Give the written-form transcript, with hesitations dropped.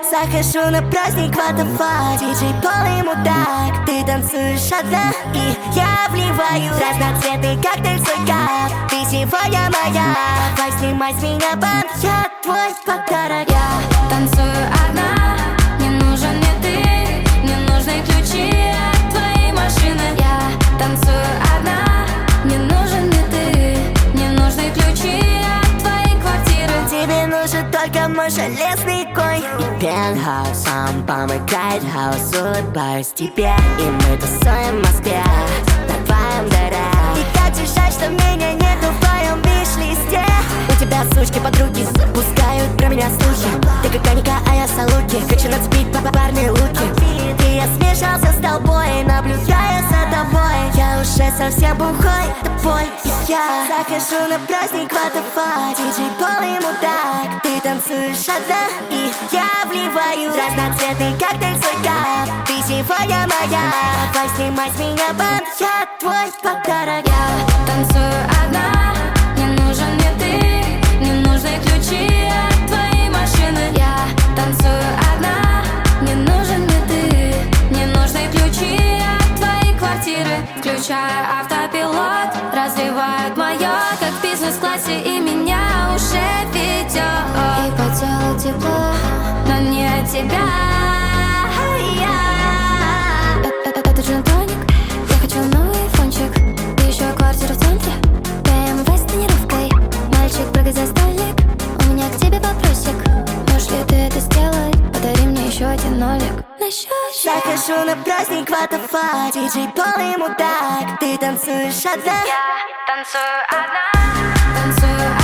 Захожу на праздник Ватафа, диджей полный мудак. Ты танцуешь одна, и я вливаю разноцветный коктейль в свой кап. Ты сегодня моя, давай снимай с меня бант. Я твой подарок. Я танцую одна, не нужен мне ты, не нужны ключи от твоей машины. Я танцую одна, не нужен мне ты, не нужны ключи от твоей квартиры. Тебе нужен только мой железный конь и пентхаус. Сам помогает хаос, улыбаюсь тебе, и мы тусуем в Москве на твоем дыре. И как же жаль, что меня нету в твоем виш-листе. У тебя сучки подруги пускают про меня слухи. Ты как Аника, а я Салуки. Хочу нацепить парные луки. И я смешался с толпой, наблюдая за тобой. Я уже совсем бухой, тобой и я. Захожу на праздник Ватафа, диджей полный мудак. Ты танцуешь одна, и я вливаю разноцветный коктейль в свой кап. Ты сегодня моя, давай снимай с меня бант. Я твой подарок. Я танцую одна, не нужен мне ты, не нужны ключи от твоей машины. Я танцую одна, не нужен мне ты, не нужны ключи от твоей квартиры. Включаю автопилот, развивает мое, как в бизнес-классе, и меня уже ведет. И по телу тепло, но не от тебя. Это джин-тоник, я хочу новый фончик. И еще квартира в центре, BMW с тонировкой. Мальчик, прыгай за столик, у меня к тебе вопросик. Можешь ли ты это сделать? Подари мне еще один нолик на счет. Захожу на праздник Ватафа, диджей полный мудак. Ты танцуешь одна, Я танцую одна, танцую